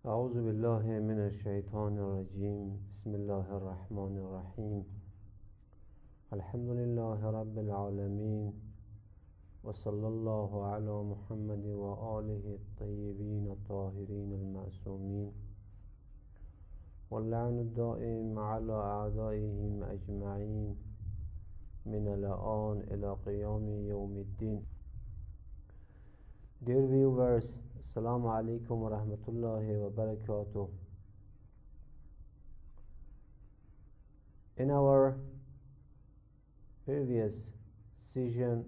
أعوذ بالله من الشيطان الرجيم بسم الله الرحمن الرحيم الحمد لله رب العالمين وصلى الله على محمد وآله الطيبين الطاهرين المعصومين واللعن الدائم على أعدائهم أجمعين من الآن إلى قيام يوم الدين. Dear viewers, Assalamu alaikum wa rahmatullahi wa barakatuh. In our previous session,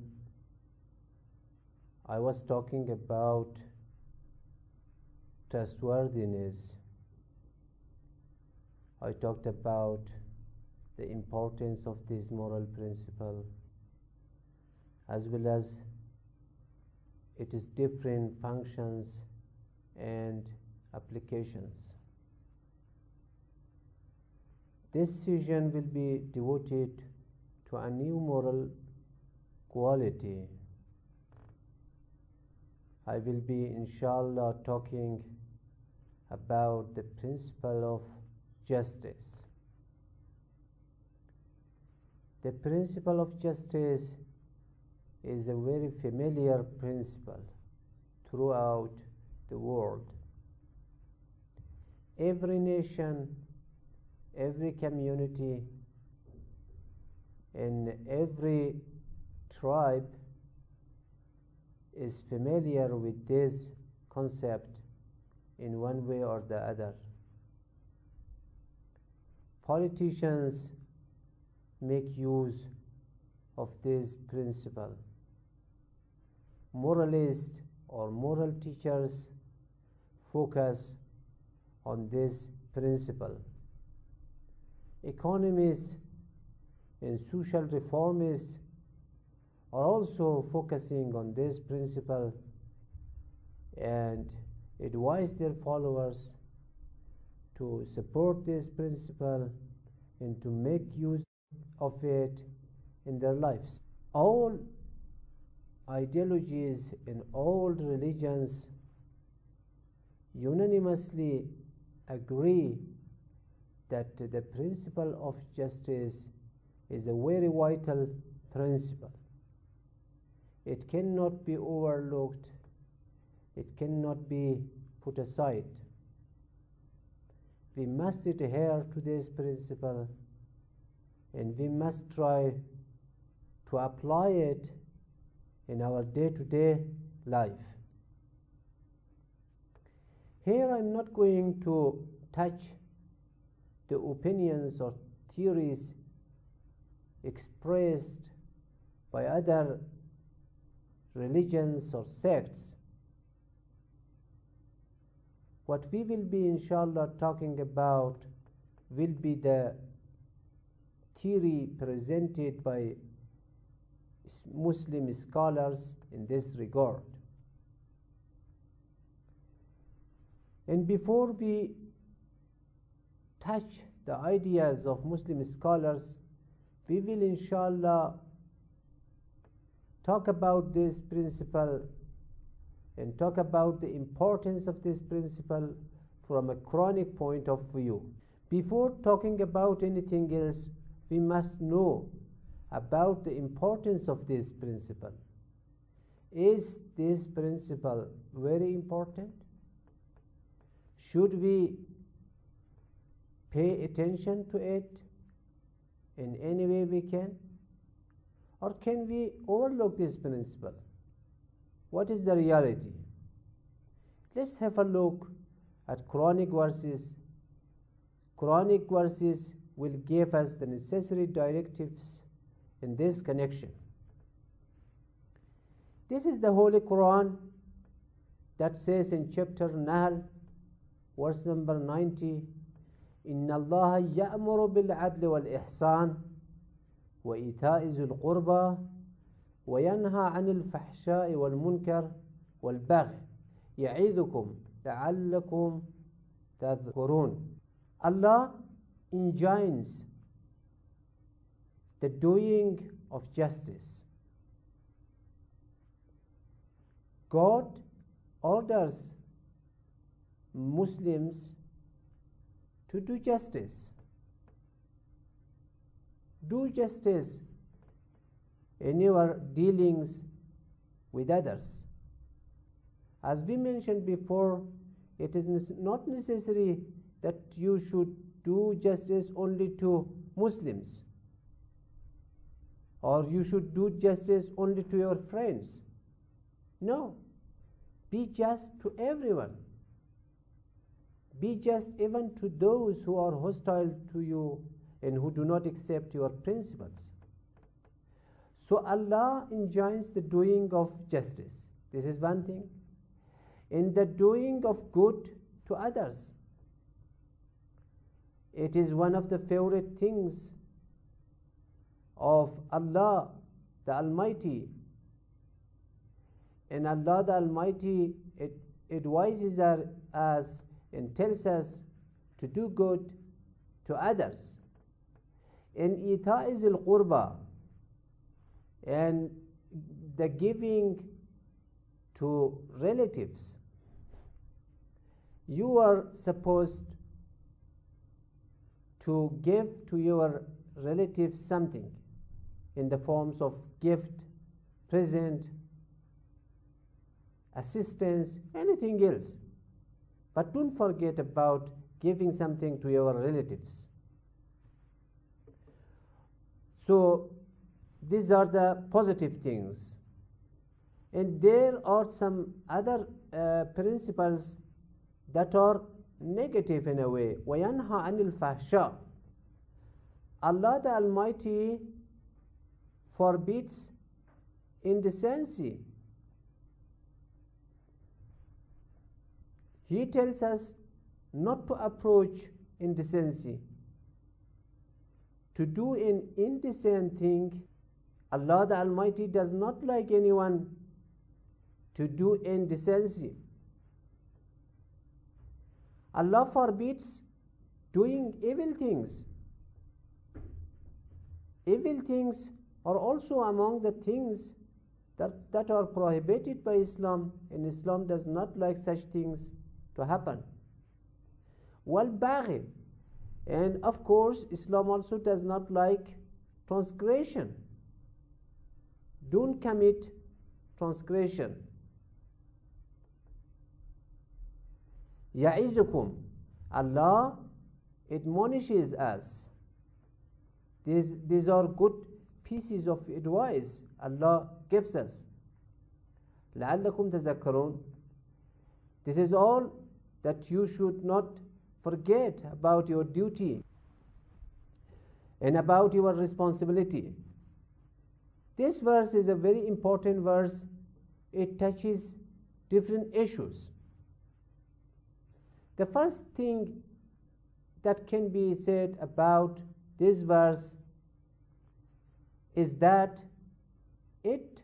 I was talking about trustworthiness. I talked about the importance of this moral principle as well as its different functions and applications. This session will be devoted to a new moral quality. I will be inshallah talking about the principle of justice. The principle of justice is a very familiar principle throughout the world. Every nation, every community, and every tribe is familiar with this concept in one way or the other. Politicians make use of this principle. Moralists or moral teachers focus on this principle. Economists and social reformists are also focusing on this principle and advise their followers to support this principle and to make use of it in their lives. All ideologies in all religions unanimously agree that the principle of justice is a very vital principle. It cannot be overlooked. It cannot be put aside. We must adhere to this principle and we must try to apply it in our day-to-day life. Here I'm not going to touch the opinions or theories expressed by other religions or sects. What we will be inshallah talking about will be the theory presented by Muslim scholars in this regard. And before we touch the ideas of Muslim scholars, we will inshallah talk about this principle and talk about the importance of this principle from a Quranic point of view. Before talking about anything else, we must know about the importance of this principle. Is this principle very important? Should we pay attention to it in any way we can? Or can we overlook this principle? What is the reality? Let's have a look at Quranic verses. Quranic verses will give us the necessary directives in this connection. This is the Holy Quran that says in chapter Nahl, verse number 90, إن الله يأمر بالعدل والإحسان وإيتاء ذي القربى وينهى عن الفحشاء والمنكر والبغي يعظكم لعلكم تذكرون. Allah enjoins the doing of justice. God orders Muslims to do justice. Do justice in your dealings with others. As we mentioned before, it is not necessary that you should do justice only to Muslims, or you should do justice only to your friends. No, be just to everyone. Be just even to those who are hostile to you and who do not accept your principles. So Allah enjoins the doing of justice. This is one thing. In the doing of good to others, it is one of the favorite things of Allah the Almighty. And Allah the Almighty advises us and tells us to do good to others. In ita'iz al-qurba, and the giving to relatives, you are supposed to give to your relatives something in the forms of gift, present, assistance, anything else. But don't forget about giving something to your relatives. So these are the positive things. And there are some other principles that are negative in a way. وَيَنْهَى عَنِ الْفَحْشَاءِ. Allah the Almighty forbids indecency. He tells us not to approach indecency, to do an indecent thing. Allah the Almighty does not like anyone to do indecency. Allah forbids doing evil things. Evil things are also among the things that are prohibited by Islam, and Islam does not like such things to happen. Wal-baghi, and of course Islam also does not like transgression. Don't commit transgression. Ya'izukum, Allah admonishes us. These are good pieces of advice Allah gives us. لَعَلَّكُمْ تَذَكَّرُونَ. This is all that you should not forget about your duty and about your responsibility. This verse is a very important verse. It touches different issues. The first thing that can be said about this verse is that it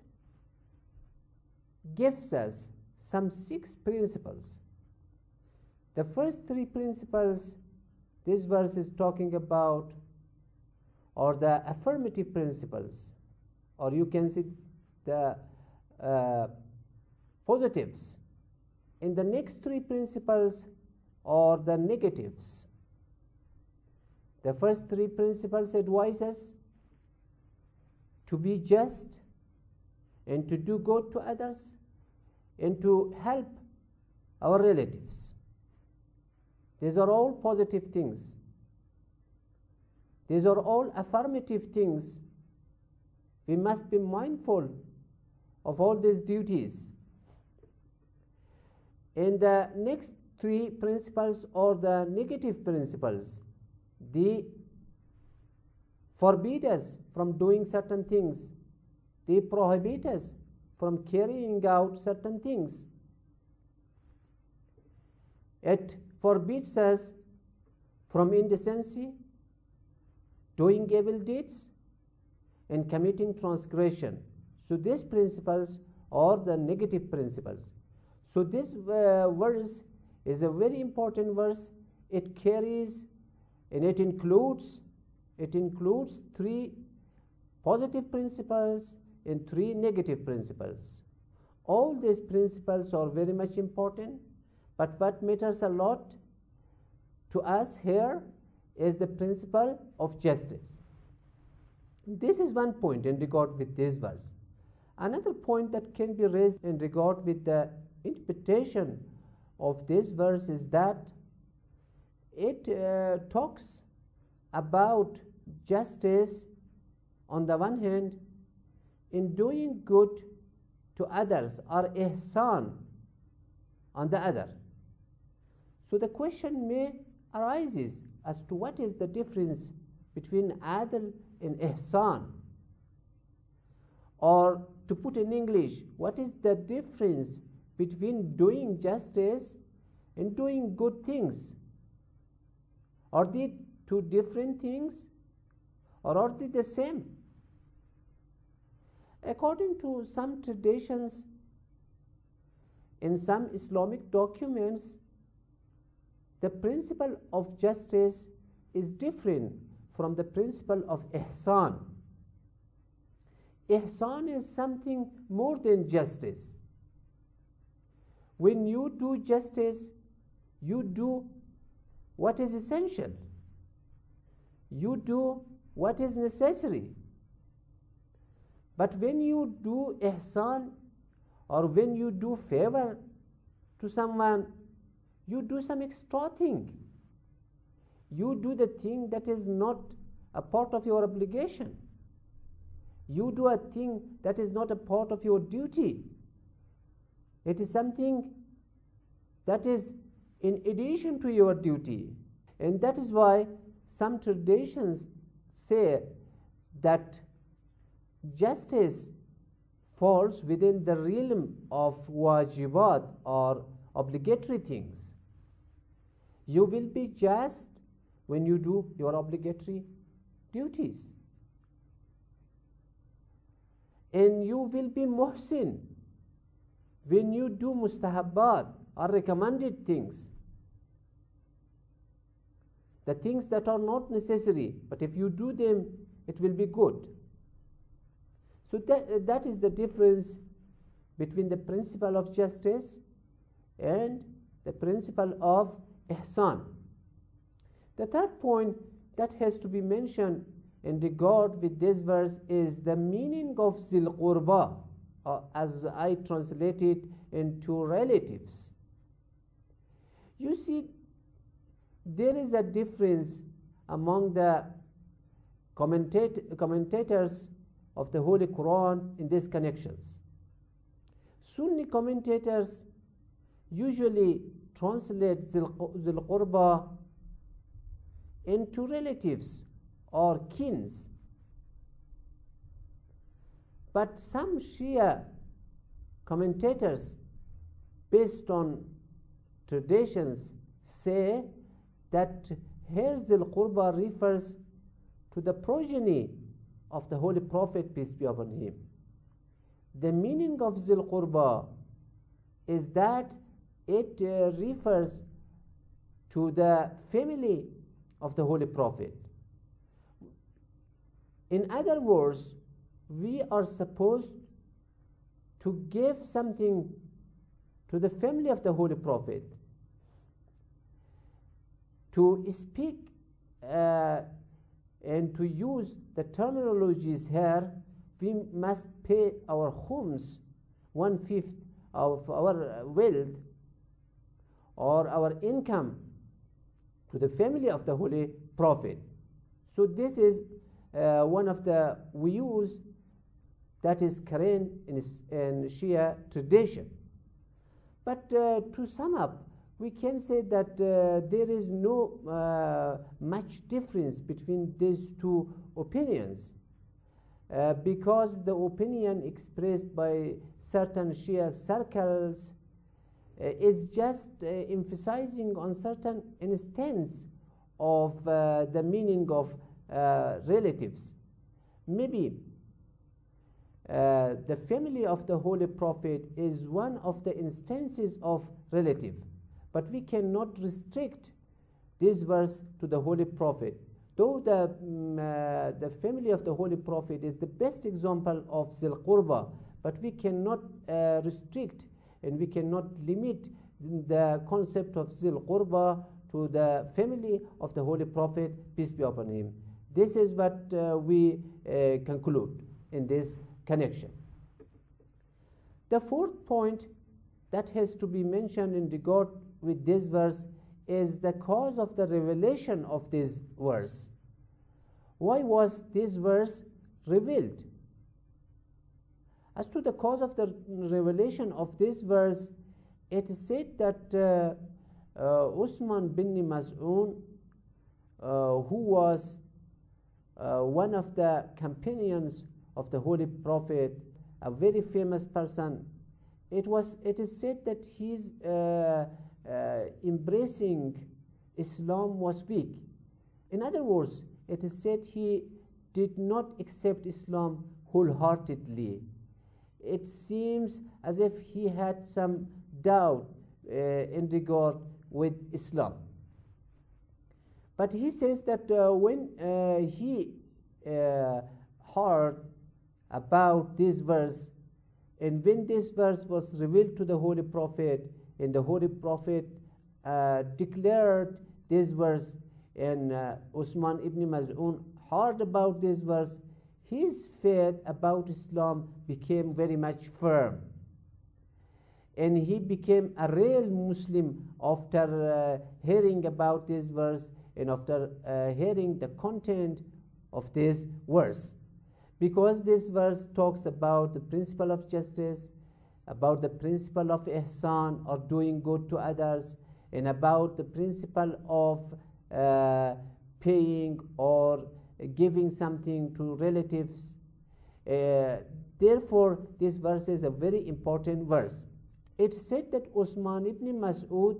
gives us some 6 principles. The first 3 principles this verse is talking about are the affirmative principles, or you can see the positives. And the next 3 principles are the negatives. The first 3 principles advise us to be just and to do good to others and to help our relatives. These are all positive things. These are all affirmative things. We must be mindful of all these duties. And the next 3 principles are the negative principles. They forbid us from doing certain things. They prohibit us from carrying out certain things. It forbids us from indecency, doing evil deeds, and committing transgression. So these principles are the negative principles. So this verse is a very important verse. It carries and it includes 3 positive principles and 3 negative principles. All these principles are very much important, But what matters a lot to us here is the principle of justice. This is one point in regard with this verse. Another point that can be raised in regard with the interpretation of this verse is that it talks about justice on the one hand in doing good to others, or ihsan on the other. So the question may arises as to what is the difference between adl and ihsan, or to put in English, what is the difference between doing justice and doing good things? Are they two different things, or are they the same? According to some traditions, in some Islamic documents, the principle of justice is different from the principle of ihsan. Ihsan is something more than justice. When you do justice, you do what is essential. You do what is necessary. But when you do ihsan, or when you do favor to someone, you do some extra thing. You do the thing that is not a part of your obligation. You do a thing that is not a part of your duty. It is something that is in addition to your duty. And that is why some traditions say that justice falls within the realm of wajibat, or obligatory things. You will be just when you do your obligatory duties, and you will be muhsin when you do mustahabbat, or recommended things, the things that are not necessary, but if you do them, it will be good. So that is the difference between the principle of justice and the principle of ihsan. The third point that has to be mentioned in regard with this verse is the meaning of zil qurba, as I translate it into relatives. You see, there is a difference among the commentators of the Holy Quran in these connections. Sunni commentators usually translate zil qurba into relatives or kins. But some Shia commentators, based on traditions, say that here zil qurba refers to the progeny of the Holy Prophet, peace be upon him. The meaning of zil qurba is that it refers to the family of the Holy Prophet. In other words, we are supposed to give something to the family of the Holy Prophet. To speak and to use the terminologies here, we must pay our homes 1/5 of our wealth or our income to the family of the Holy Prophet. So this is one of the views that is current in Shia tradition. But to sum up, we can say that there is no much difference between these two opinions, because the opinion expressed by certain Shia circles is just emphasizing on certain instance of the meaning of relatives. Maybe the family of the Holy Prophet is one of the instances of relative, but we cannot restrict this verse to the Holy Prophet. Though the family of the Holy Prophet is the best example of zil qurba, but we cannot restrict and we cannot limit the concept of Zil Qurba to the family of the Holy Prophet, peace be upon him. This is what we conclude in this connection. The fourth point that has to be mentioned in regard with this verse is the cause of the revelation of this verse. Why was this verse revealed? As to the cause of the revelation of this verse, it is said that Usman bin Mas'un, who was one of the companions of the Holy Prophet, a very famous person, it is said that his embracing Islam was weak. In other words, it is said he did not accept Islam wholeheartedly. It seems as if he had some doubt in regard with Islam. But he says that when he heard about this verse, and when this verse was revealed to the Holy Prophet, and the Holy Prophet declared this verse, and Usman ibn Maz'un heard about this verse, his faith about Islam became very much firm. And he became a real Muslim after hearing about this verse and after hearing the content of this verse. Because this verse talks about the principle of justice, about the principle of ihsan or doing good to others, and about the principle of paying or giving something to relatives. Therefore, this verse is a very important verse. It said that Usman ibn Mas'ud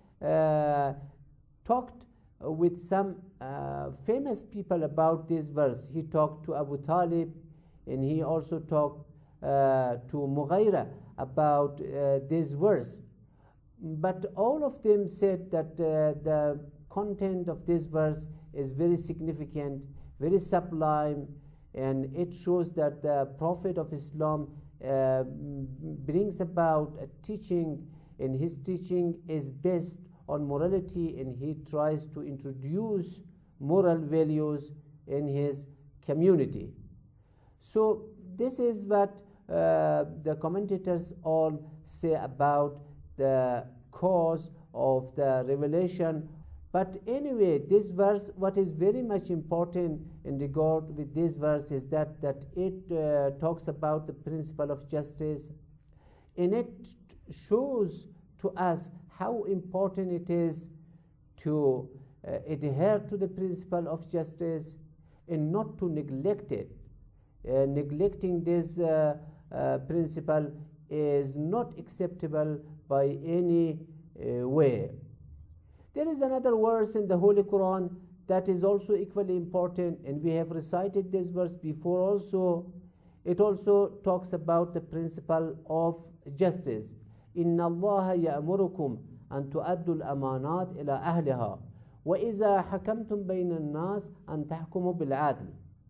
talked with some famous people about this verse. He talked to Abu Talib, and he also talked to Mughira about this verse. But all of them said that the content of this verse is very significant, very sublime, and it shows that the Prophet of Islam brings about a teaching, and his teaching is based on morality, and he tries to introduce moral values in his community. So this is what the commentators all say about the cause of the revelation. But anyway, this verse, what is very much important in regard with this verse is that it talks about the principle of justice, and it shows to us how important it is to adhere to the principle of justice and not to neglect it. Neglecting this principle is not acceptable by any way. There is another verse in the Holy Quran that is also equally important, and we have recited this verse before also. It also talks about the principle of justice. إِنَّ اللَّهَ يَأْمُرُكُمْ أَن تُؤَدُّوا الْأَمَانَاتِ إِلَى أَهْلِهَا وَإِذَا حَكَمْتُمْ بَيْنَ النَّاسِ أَن تَحْكُمُوا بِالْعَدْلِ.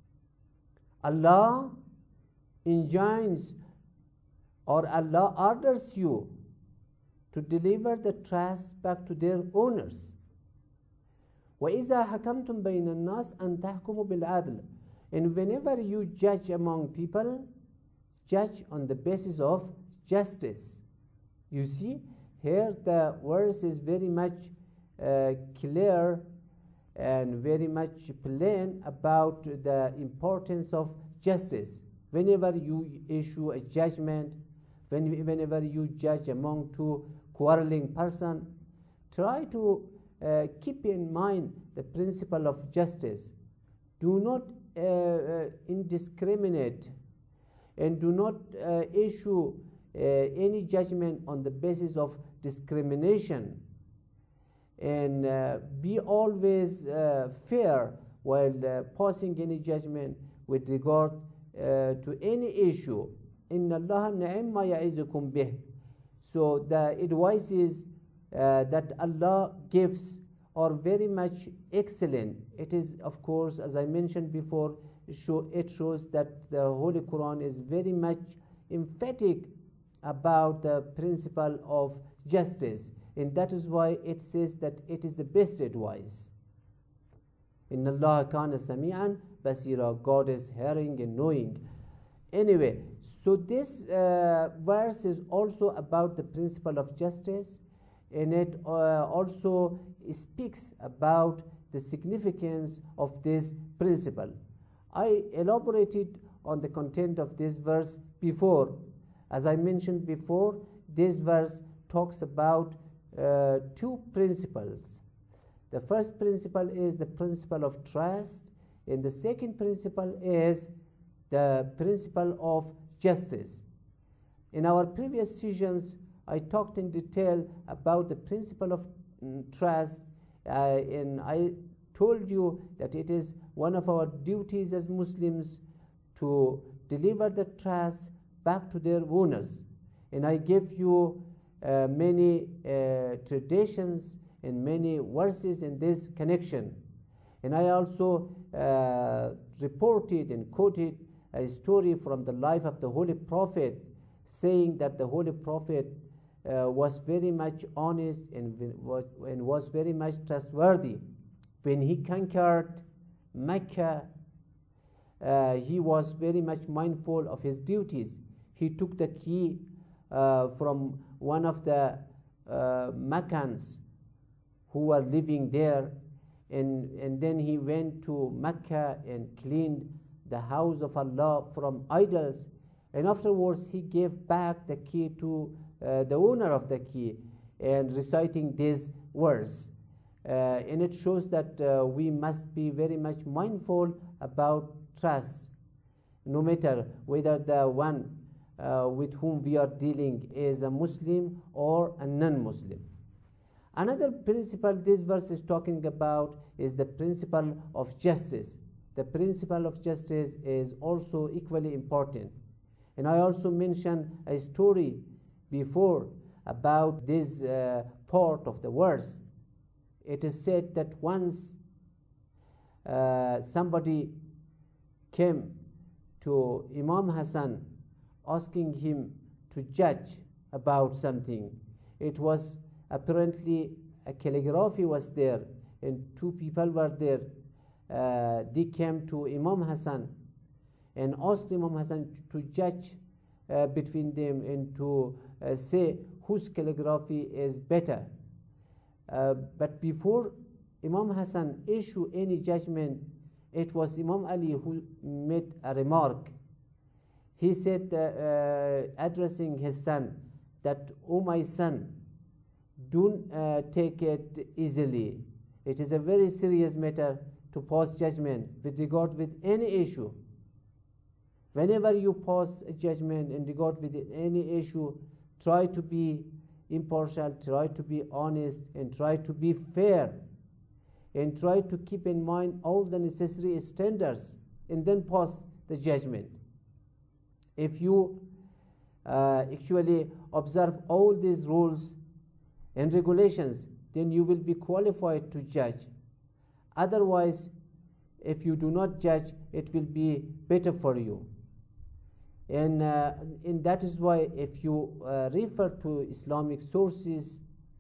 Allah enjoins, or Allah orders you to deliver the trust back to their owners. وَإِذَا حَكَمْتُمْ بَيْنَ النَّاسِ أَن تَحْكُمُوا بِالْعَدْلِ. And whenever you judge among people, judge on the basis of justice. You see, here the verse is very much clear and very much plain about the importance of justice. Whenever you issue a judgment, whenever you judge among two quarreling person, try to keep in mind the principle of justice. Do not indiscriminate, and do not issue any judgment on the basis of discrimination, and be always fair while passing any judgment with regard to any issue. Inna Allah ni'ma ya'izukum bih. So the advices that Allah gives are very much excellent. It is, of course, as I mentioned before, it shows that the Holy Quran is very much emphatic about the principle of justice. and that is why it says that it is the best advice. Inna Allah kana sami'an basira. God is hearing and knowing. Anyway, so this verse is also about the principle of justice, and it also speaks about the significance of this principle. I elaborated on the content of this verse before. As I mentioned before, this verse talks about two principles. The first principle is the principle of trust, and the second principle is the principle of justice. In our previous sessions, I talked in detail about the principle of trust, and I told you that it is one of our duties as Muslims to deliver the trust back to their owners. And I gave you many traditions and many verses in this connection. And I also reported and quoted a story from the life of the Holy Prophet, saying that the Holy Prophet was very much honest and was very much trustworthy. When he conquered Mecca, he was very much mindful of his duties. He took the key from one of the Meccans who were living there, and then he went to Mecca and cleaned the house of Allah from idols, and afterwards he gave back the key to the owner of the key, and reciting this verse. And it shows that we must be very much mindful about trust, no matter whether the one with whom we are dealing is a Muslim or a non-Muslim. Another principle this verse is talking about is the principle of justice. The principle of justice is also equally important. And I also mentioned a story before about this part of the verse. It is said that once somebody came to Imam Hassan asking him to judge about something. It was apparently a calligraphy was there, and two people were there. They came to Imam Hassan and asked Imam Hassan to judge between them and to say whose calligraphy is better. But before Imam Hassan issue any judgment, it was Imam Ali who made a remark. He said, addressing his son, that, "O my son, don't take it easily. It is a very serious matter to pass judgment with regard with any issue. Whenever you pass a judgment in regard with any issue, try to be impartial, try to be honest, and try to be fair, and try to keep in mind all the necessary standards, and then pass the judgment. If you actually observe all these rules and regulations, then you will be qualified to judge. Otherwise, if you do not judge, it will be better for you." And that is why if you refer to Islamic sources,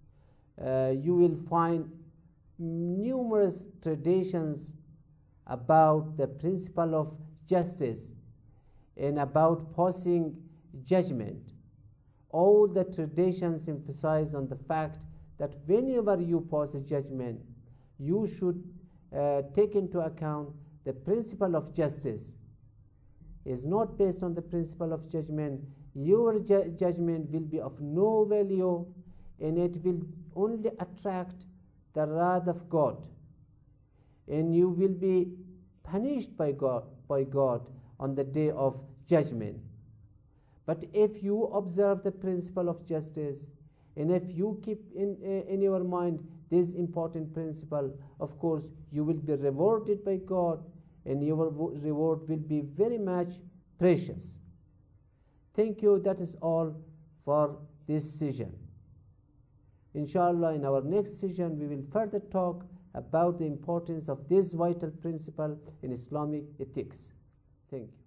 you will find numerous traditions about the principle of justice and about passing judgment. All the traditions emphasize on the fact that whenever you pass a judgment, you should take into account the principle of justice. Is not based on the principle of judgment, your judgment will be of no value, and it will only attract the wrath of God, and you will be punished by God on the day of judgment. But if you observe the principle of justice, and if you keep in your mind this important principle, of course you will be rewarded by God, and your reward will be very much precious. Thank you. That is all for this session. Inshallah, in our next session, we will further talk about the importance of this vital principle in Islamic ethics. Thank you.